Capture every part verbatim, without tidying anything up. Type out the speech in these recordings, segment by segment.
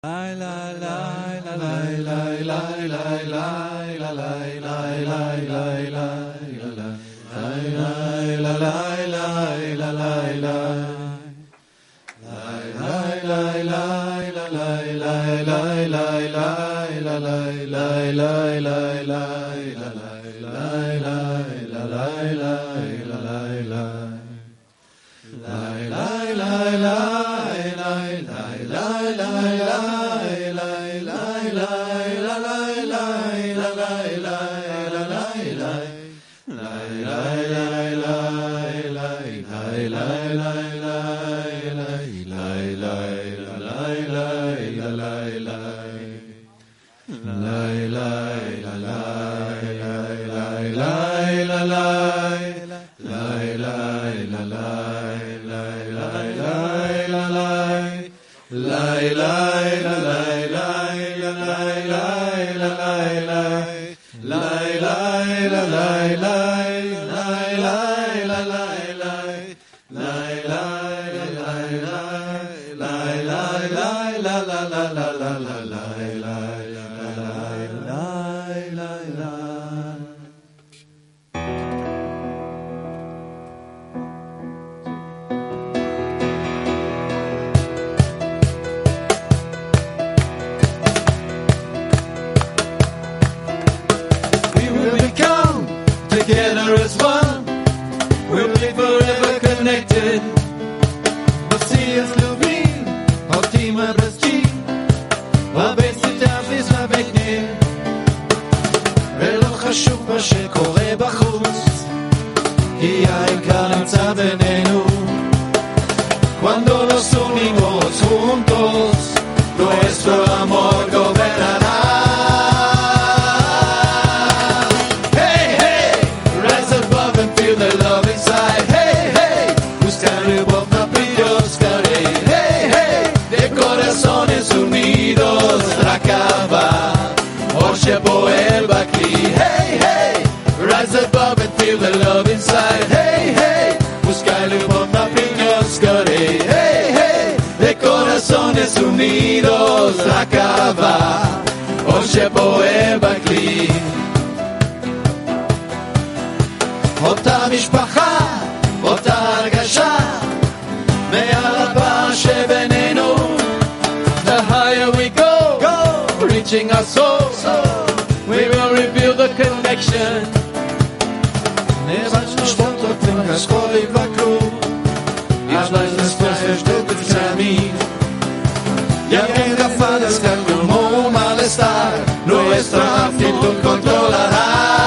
La la la la la la la la la la la la la Together as one, we'll be forever connected. B'sias Luvin, Otima B'schi, V'besitam V'zvabeknim. ולא חשוב מה שקורה בחוץ, כי העיקר נמצא בינינו. Cuando nos unimos juntos, nuestro amor gobernará. Unidos Rakava Or Sheboel Bakli Hey, hey Rise above and feel the love inside Hey, hey Busca el humor napiños Hey, hey De corazones unidos Rakava Or Sheboel Bakli אותה משפחה אותה הרגשה מעל הפער שבינינו The higher we go, go, reaching our soul, soul, we will reveal the connection. Nevažno što to tenga skoli vakru, važno je što te sami. Ya venga fadas que como un malestar, nuestra actitud controlará.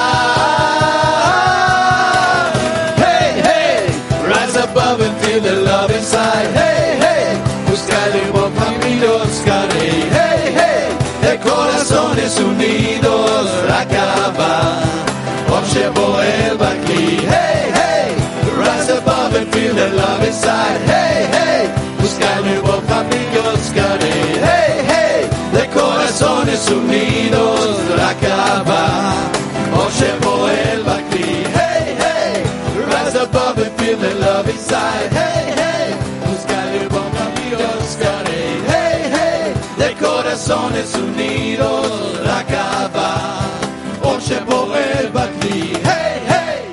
Hey, hey, rise above and feel the love inside. Hey, hey, busca el humor. Hey, hey, de corazones unidos Rakaba, Om Sheboel Bakli. Hey, hey, rise above and feel the love inside. Hey, hey, busca el nuevo familios Hey, hey, de corazones unidos Rakaba, Om Sheboel Bakli. Hey, hey, rise above and feel the love inside. Hey, hey, busca el nuevo familios Corazones unidos, Rakaba, Om Sheboel Bakli. Hey, hey.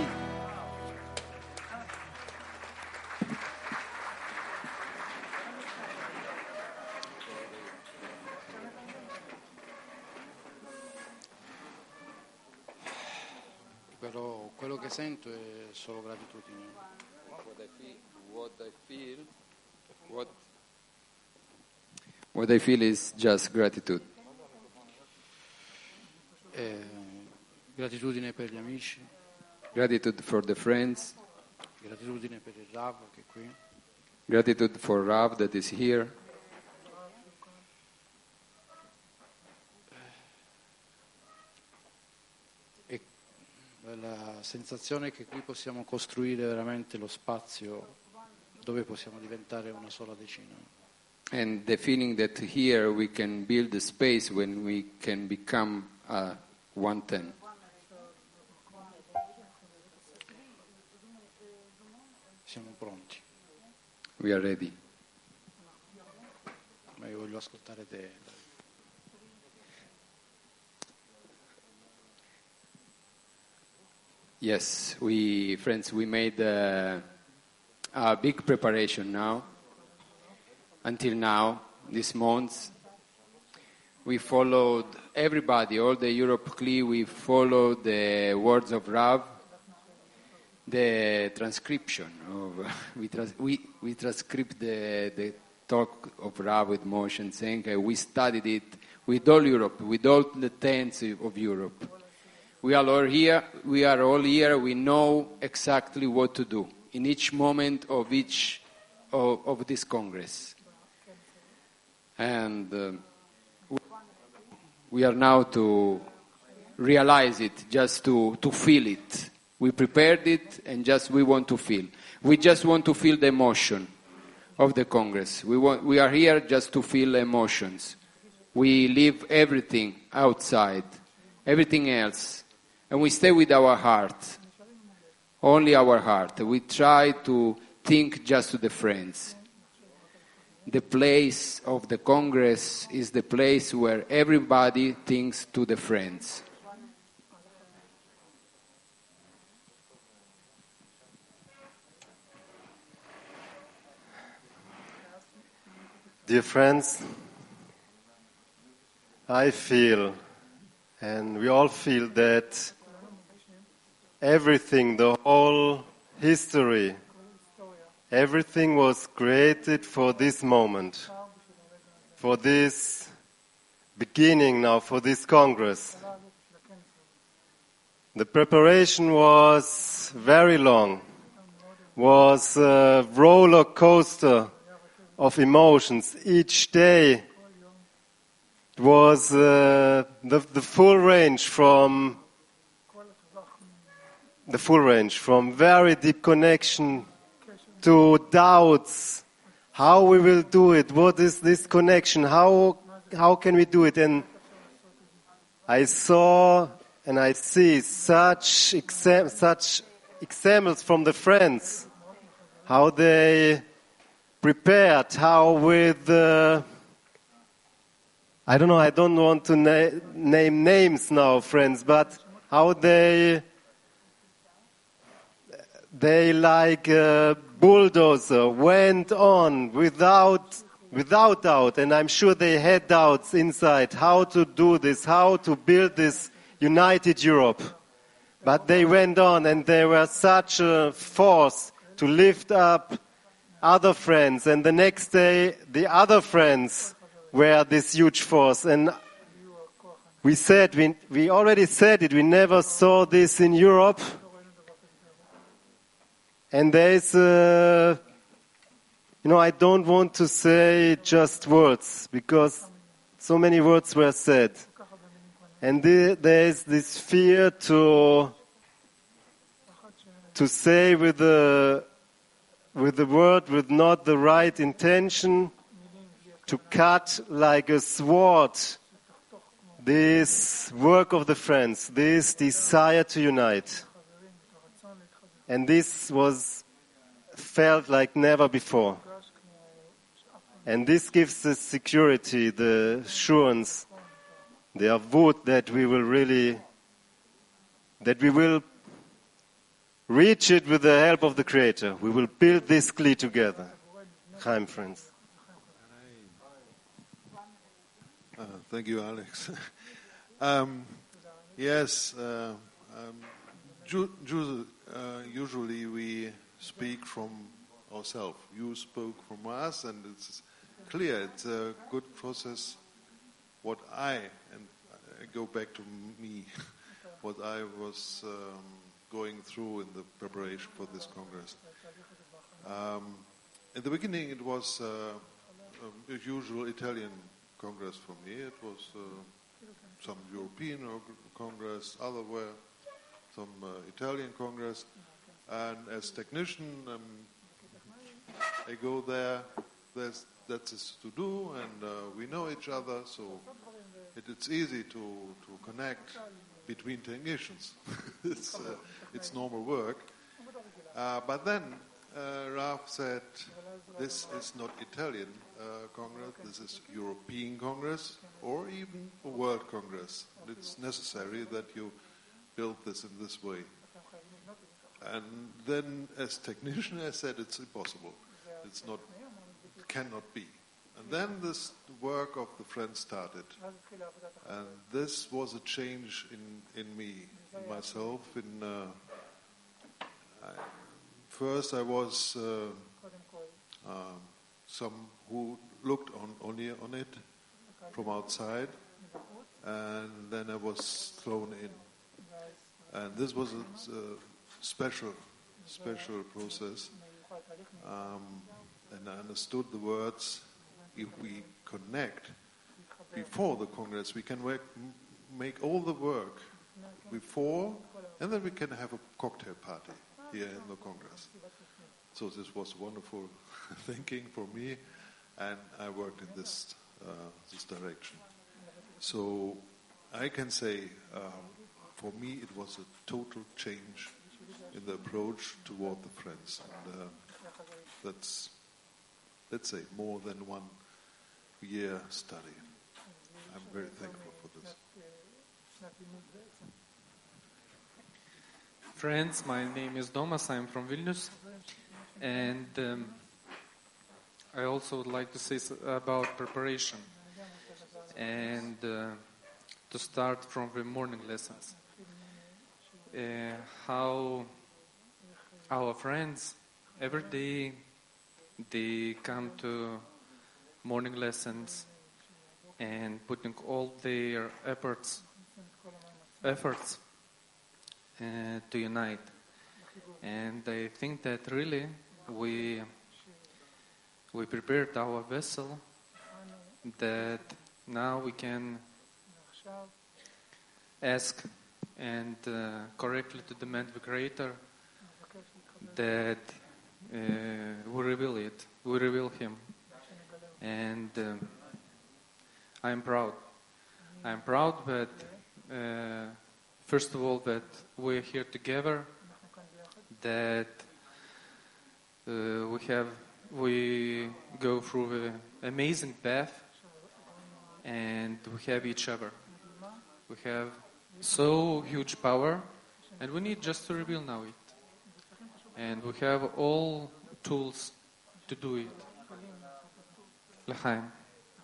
Però quello che sento è solo gratitudine. What I feel, what I feel, what What I feel is just gratitude. Eh, gratitudine per gli amici. Gratitude for the friends. Gratitudine per il Rav che è qui. Gratitude for Rav that is here. E la sensazione che qui possiamo costruire veramente lo spazio dove possiamo diventare una sola decina. And the feeling that here we can build a space when we can become uh, one ten. Siamo pronti. We are ready. Ma io voglio ascoltare te. Yes, we friends, we made uh, a big preparation now. Until now, this month, we followed everybody, all the Europe C L I, we followed the words of Rav, the transcription of we trans, we we transcript the the talk of Rav with Moshe and Senka. We studied it with all Europe, with all the tents of Europe. We are all here. We are all here. We know exactly what to do in each moment of each of, of this Congress, and uh, we are now to realize it, just to to feel it. We prepared it, and just we want to feel. We just want to feel the emotion of the Congress. We want. We are here just to feel emotions. We leave everything outside, everything else, and we stay with our heart, only our heart. We try to think just to the friends. The place of the Congress is the place where everybody thinks to the friends. Dear friends, I feel, and we all feel, that everything, the whole history, everything was created for this moment, for this beginning now, for this Congress. The preparation was very long, was a roller coaster of emotions. Each day it was uh, the, the full range from the full range from very deep connection to doubts. How we will do it? What is this connection? How how can we do it? And I saw and I see such exa- such examples from the friends, how they prepared, how with uh, I don't know, I don't want to na- name names now, friends, but how they they like a bulldozer went on without without doubt, and I'm sure they had doubts inside how to do this, how to build this united Europe. But they went on, and they were such a force to lift up other friends, and the next day the other friends were this huge force. And we said, we, we already said it, we never saw this in Europe. And there is, uh, you know, I don't want to say just words, because so many words were said. And the, there is this fear to to say with the with the word with not the right intention, to cut like a sword this work of the friends, this desire to unite. And this was felt like never before. And this gives the security, the assurance, the avut that we will really, that we will reach it with the help of the Creator. We will build this C L I together. Chaim, friends. Uh, thank you, Alex. um, yes, uh, um, ju- ju- uh, usually we speak from ourselves. You spoke from us, and it's clear, it's a good process. What I, and I go back to me, what I was um, going through in the preparation for this Congress. Um, in the beginning, it was uh, a usual Italian Congress for me. It was uh, some European Congress, other were some uh, Italian Congress. And as technician, um, I go there. There's that's to do, and uh, we know each other, so it, it's easy to, to connect between technicians. it's uh, it's normal work. Uh, but then uh, Ralph said, this is not Italian uh, Congress, this is European Congress, or even a World Congress. It's necessary that you build this in this way. And then, as technician, I said it's impossible. It's not, it cannot be. And then this work of the Friends started. And this was a change in, in me, in myself. In uh, I, first I was uh, uh, some who looked on, only on it from outside, and then I was thrown in. And this was a, a special, special process. Um, and I understood the words. If we connect before the Congress, we can work, make all the work before, and then we can have a cocktail party here in the Congress. So this was wonderful thinking for me, and I worked in this uh, this direction. So I can say, um, for me, it was a total change in the approach toward the Friends, and uh, that's, let's say, more than one year study. I'm very thankful for this. Friends, my name is Domas, I'm from Vilnius, and um, I also would like to say about preparation, and uh, to start from the morning lessons. Uh, how our friends, every day, they come to morning lessons and putting all their efforts efforts uh, to unite. And I think that really we we prepared our vessel that now we can ask and uh, correctly to demand the Creator that uh, we reveal it, we reveal Him. And uh, I'm proud. I'm proud that, uh, first of all, that we're here together, that uh, we have, we go through the amazing path, and we have each other. We have so huge power, and we need just to reveal now it. And we have all tools to do it. L'chaim.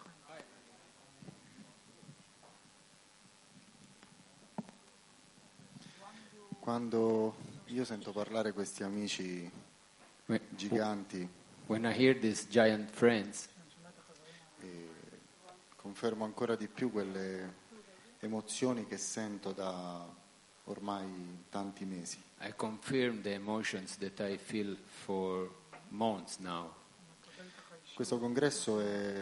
Quando io sento parlare questi amici giganti, When I hear these giant friends, eh, confermo ancora di più quelle emozioni che sento da ormai tanti mesi. I confirm the emotions that I feel for months now. Questo congresso è,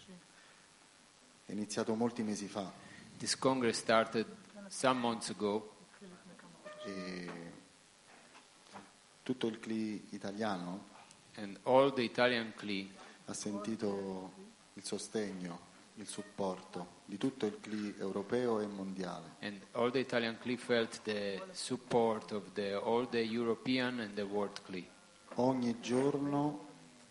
è iniziato molti mesi fa This congress started some months ago, e tutto il C L I italiano and all the Italian C L I ha sentito il sostegno, il supporto di tutto il C L I europeo e mondiale. and all the Italian C L I felt the support of the all the European and the world C L I. Ogni giorno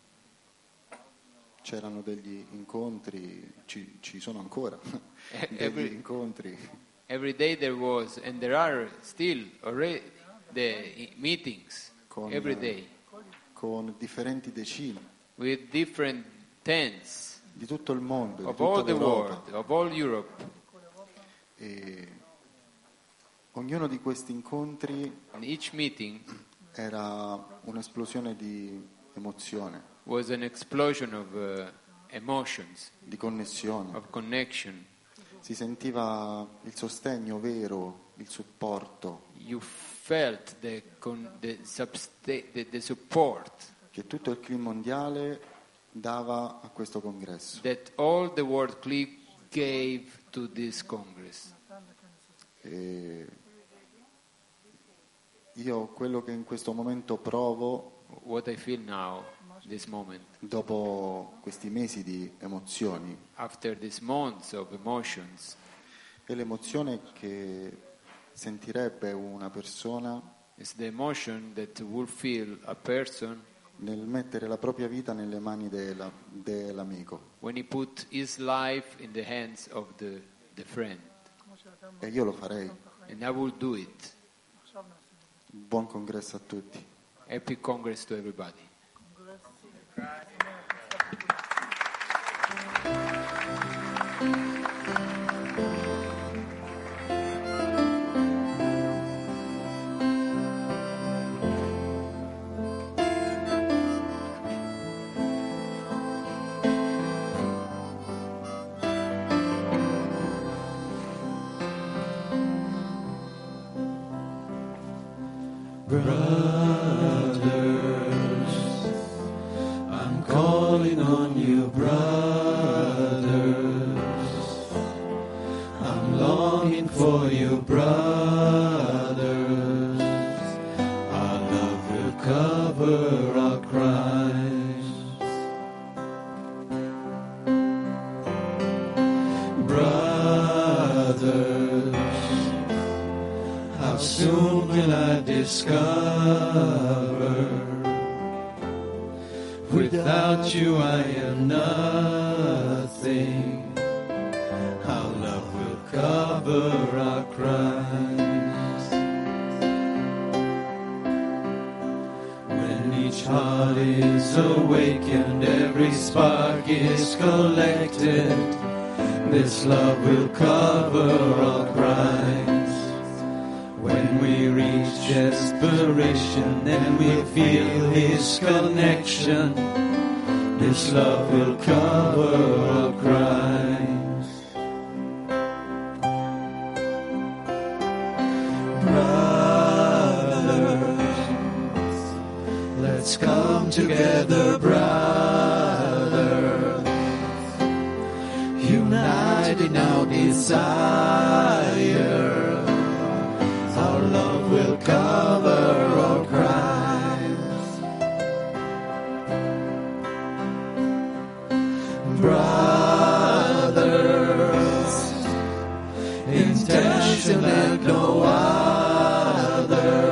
c'erano degli incontri, ci, ci sono ancora degli Every- incontri Every day there was, and there are still already the meetings con, every day con differenti decine with different tents di tutto il mondo, di of tutta all the l'Europa. world, of all Europe. E ognuno di questi incontri And each meeting era un'esplosione di emozione, was an explosion of uh, emotions, di connessione. of connection. Si sentiva il sostegno vero, il supporto You felt the, con, the, substa- the, the support che tutto il C L I mondiale dava a questo congresso. that all the world C L I gave to this Congress. E io quello che in questo momento provo, What I feel now, this moment, dopo questi mesi di emozioni, after these months of emotions, è l'emozione che sentirebbe una persona is the emotion that will feel a person nel mettere la propria vita nelle mani della- dell'amico. when he put his life in the hands of the, the friend. E io lo farei. And I will do it. Buon congresso a tutti. Happy Congress to everybody. Brothers, I'm calling on you, brothers. I'm longing for you, brothers. Our love will cover our crimes. Brothers, how soon will I discover without you I am nothing? How love will cover our crimes. When each heart is awakened, every spark is collected, this love will cover our crimes. When we reach desperation and we feel His connection, this love will cover our crimes. Brothers, let's come together, brothers, unite in our desire. Our love will cover our crimes. Brothers, intention and no other.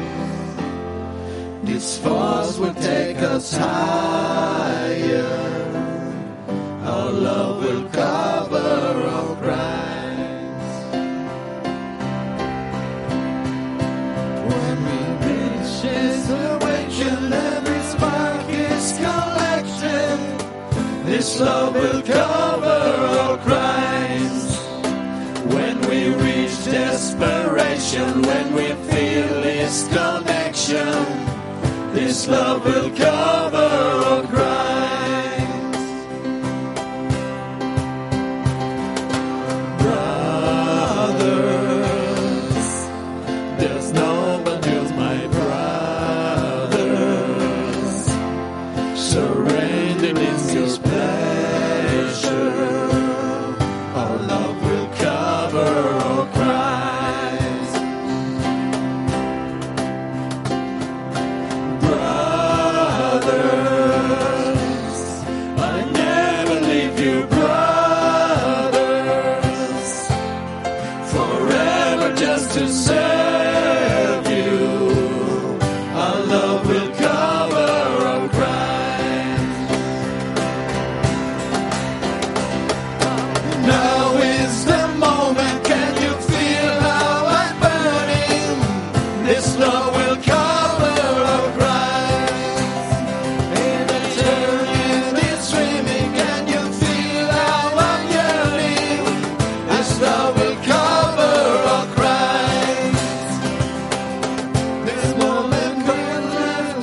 This force will take us higher. Our love will cover our crimes. Every spark is collected, this love will cover our crimes. When we reach desperation, when we feel His connection, this love will cover our crimes. Brothers, there's no one else, my brother. Surrender in His pleasure. Our love will cover our crimes. Brothers, I never leave you, brothers, forever just to serve you. Our love will cover our crimes. Now is the moment, can you feel how I'm burning? This love will cover our crimes. In eternity swimming, can you feel how I'm yearning? This love will cover our crimes. This moment can live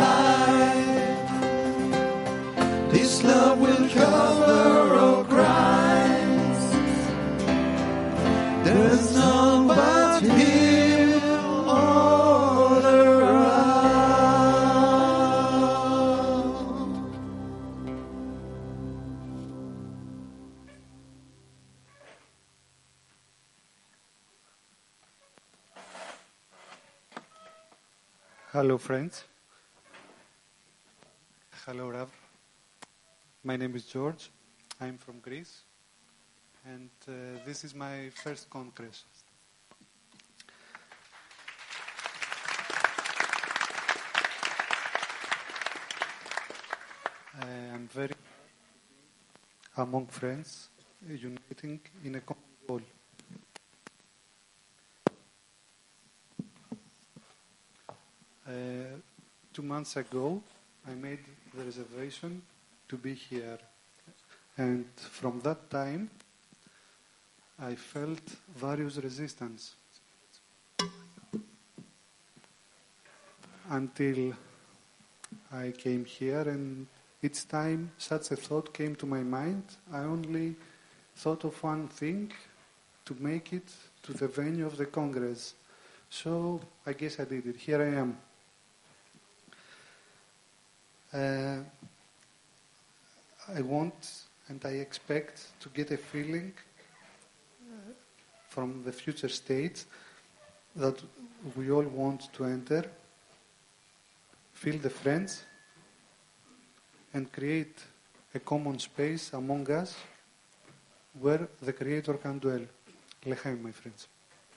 alive. This love will cover our crimes. There's none but Him all around. Hello, friends. Hello, Rav. My name is George. I'm from Greece. And uh, this is my first Congress. I'm very among friends, uniting in a common goal. Uh, two months ago, I made the reservation to be here. And from that time, I felt various resistance. Until I came here, and each time such a thought came to my mind, I only thought of one thing, to make it to the venue of the Congress. So I guess I did it. Here I am. Uh, I want and I expect to get a feeling uh, from the future states that we all want to enter, feel the friends, and create a common space among us where the Creator can dwell. L'chaim, my friends.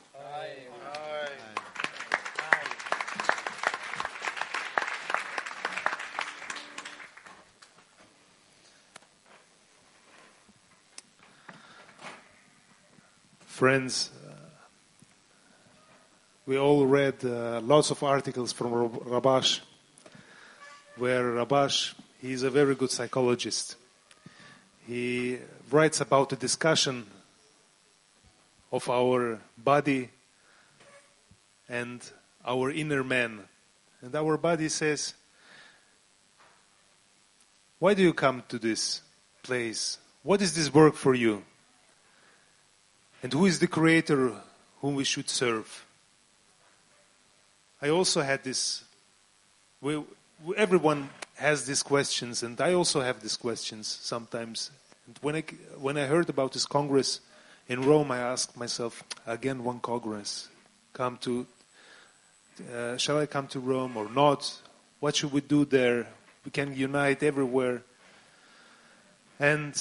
Friends, uh, we all read uh, lots of articles from Rabash, where Rabash, he is a very good psychologist. He writes about the discussion of our body and our inner man. And our body says, why do you come to this place? What is this work for you? And who is the Creator whom we should serve? I also had this, we, everyone has these questions, and I also have these questions sometimes. And when I, when I heard about this Congress in Rome, I asked myself, again one Congress, come to, uh, shall I come to Rome or not? What should we do there? We can unite everywhere. And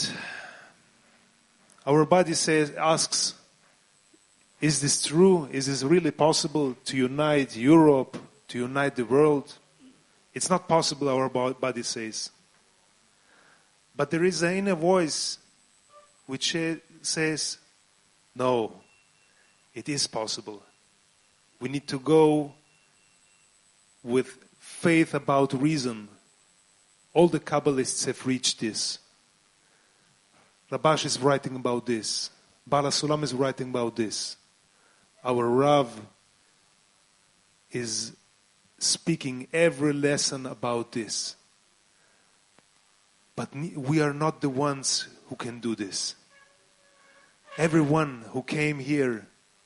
our body says, asks, is this true? Is this really possible to unite Europe, to unite the world? It's not possible, our body says. But there is an inner voice which says, no, it is possible. We need to go with faith about reason. All the Kabbalists have reached this. Rabash is writing about this. Bala Sulam is writing about this. Our Rav is speaking every lesson about this. But we are not the ones who can do this. Everyone who came here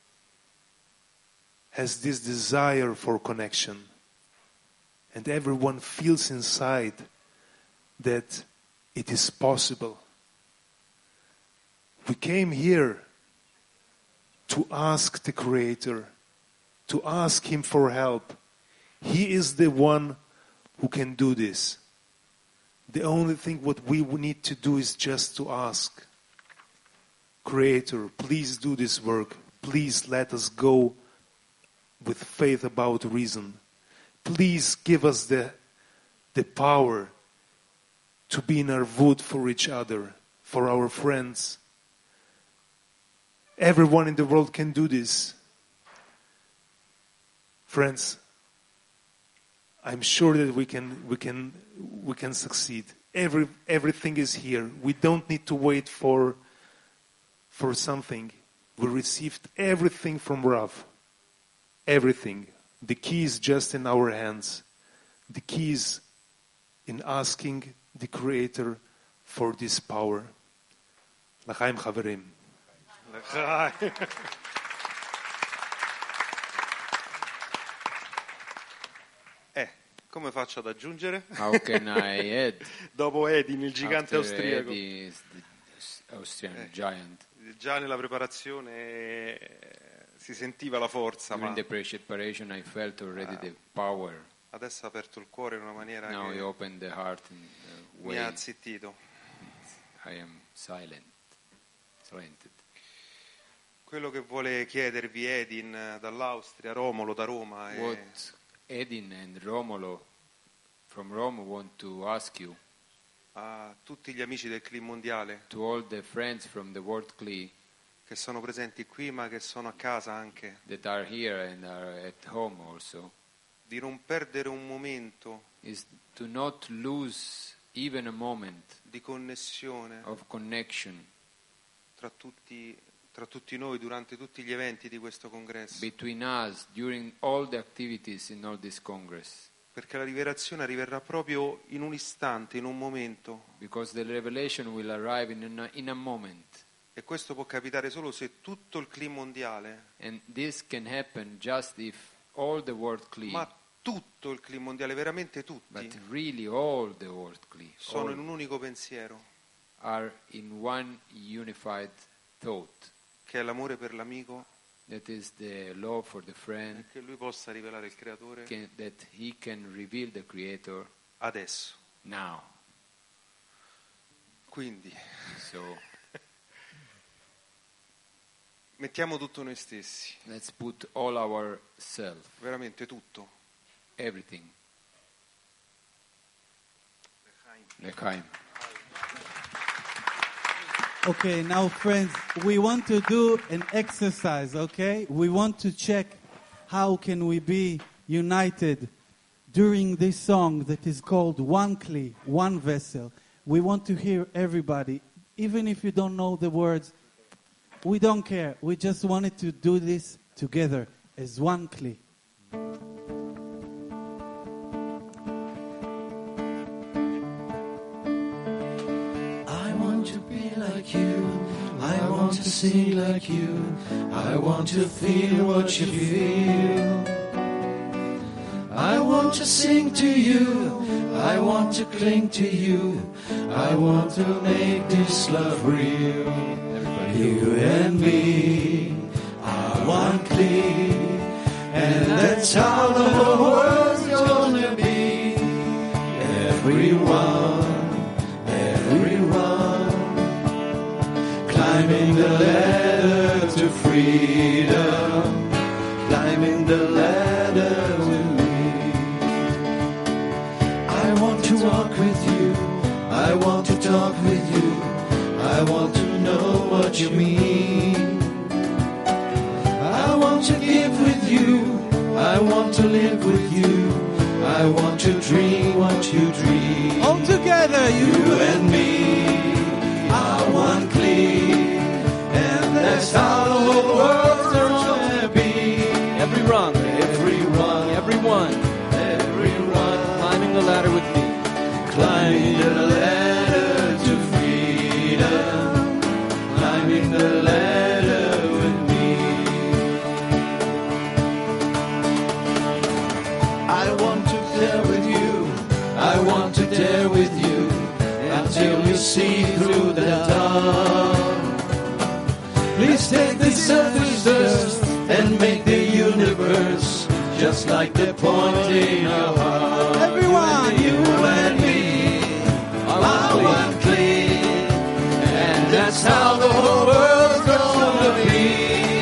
has this desire for connection. And everyone feels inside that it is possible. We came here to ask the Creator, to ask Him for help. He is the one who can do this. The only thing what we need to do is just to ask, Creator, please do this work. Please let us go with faith about reason. Please give us the, the power to be in arvut for each other, for our friends. Everyone in the world can do this. Friends, I'm sure that we can we can we can succeed. Every everything is here. We don't need to wait for for something. We received everything from Rav. Everything. The key is just in our hands. The key is in asking the Creator for this power. L'chaim chaverim. Eh, come faccio ad aggiungere? How can I add? Dopo Edin, il gigante After austriaco. Eddie is the Austrian Eh, giant. Già nella preparazione eh, si sentiva la forza, During ma the preparation, I felt already the power. adesso ha aperto il cuore in una maniera Now che he opened the heart in a mi way ha zittito. I am silent, silented. Quello che vuole chiedervi Edin dall'Austria, Romolo da Roma, è What Edin and Romolo from Rome want to ask you, a tutti gli amici del C L I mondiale, to all the friends from the World C L I che sono presenti qui ma che sono a casa anche, that are here and are at home also, di non perdere un momento is to not lose even a moment di connessione of connection tra tutti, tra tutti noi durante tutti gli eventi di questo congresso, between us during all the activities in all this Congress. perché la rivelazione arriverà proprio in un istante, in un momento, Because the revelation will arrive in a, in a moment. e questo può capitare solo se tutto il C L I mondiale, And this can happen just if all the World C L I, ma tutto il C L I mondiale, veramente tutti, but really all the World C L I, sono all in un unico pensiero, are in one unified thought. che è l'amore per l'amico, That is the love for the e friend, che lui possa rivelare il creatore can, that he can reveal the Creator adesso. now. Quindi So mettiamo tutto noi stessi, let's put all our self, veramente tutto. everything. L'Echaim. Okay, now friends, we want to do an exercise, okay? We want to check how can we be united during this song that is called One Kli, One Vessel. We want to hear everybody, even if you don't know the words, we don't care. We just wanted to do this together as one Kli. I want to be like you. I want to sing like you. I want to feel what you feel. I want to sing to you. I want to cling to you. I want to make this love real. You and me are one Kli, and that's how the whole world's gonna be. Everyone, everyone, climbing the ladder to freedom, climbing the ladder with me. I want to walk with you, I want to talk with you, I want to know what you mean. I want to give with you, I want to live with you, I want to dream what you dream. All together, you, You and me are one Kli, and that's how the whole world's gonna be. Everyone, Everyone, everyone, everyone, climbing the ladder with me. climbing the ladder to freedom, climbing the ladder with me. I want to dare with you, I want to dare with you, until you see through the dawn. Please take this surface dust and make the universe just like the point in your heart. everyone, You and me are one Kli, and that's how the whole world's gonna be.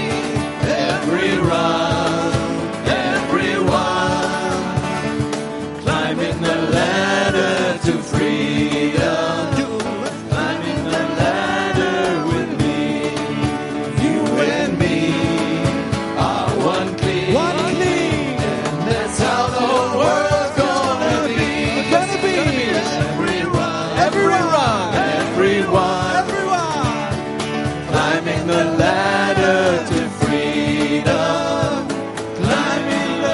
Everyone, everyone, climbing the ladder to freedom, climbing the ladder with me. You and me are one Kli, one Kli. and that's how the whole world's gonna be. Gonna be Everyone, everyone, everyone, everyone. climbing the ladder to freedom, climbing the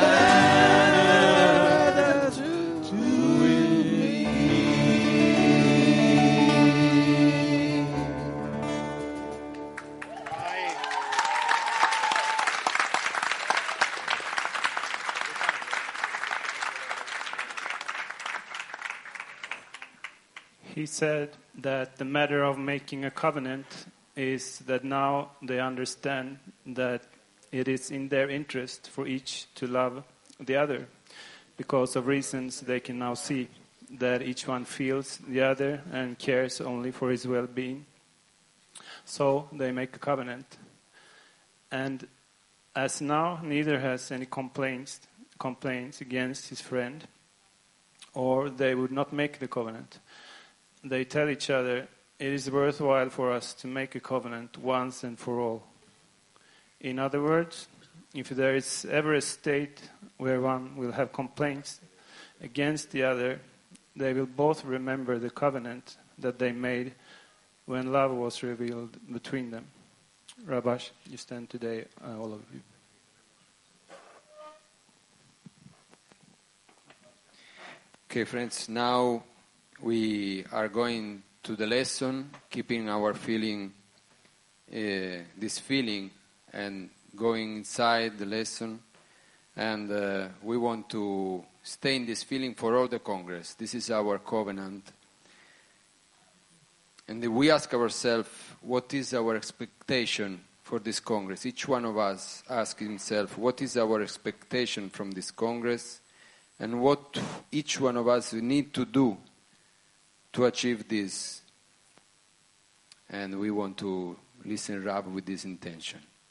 ladder to me. He said that the matter of making a covenant is that now they understand that it is in their interest for each to love the other. Because of reasons they can now see that each one feels the other and cares only for his well-being. So they make a covenant. And as now neither has any complaints, complaints against his friend, or they would not make the covenant. they tell each other, it is worthwhile for us to make a covenant once and for all. In other words, if there is ever a state where one will have complaints against the other, they will both remember the covenant that they made when love was revealed between them. Rabash, you stand today, uh, all of you. Okay, friends, now we are going to the lesson, keeping our feeling, uh, this feeling, and going inside the lesson. And uh, we want to stay in this feeling for all the Congress. This is our covenant. And we ask ourselves, what is our expectation for this Congress? Each one of us asks himself, what is our expectation from this Congress? And what each one of us need to do to achieve this. And we want to listen Rab with this intention.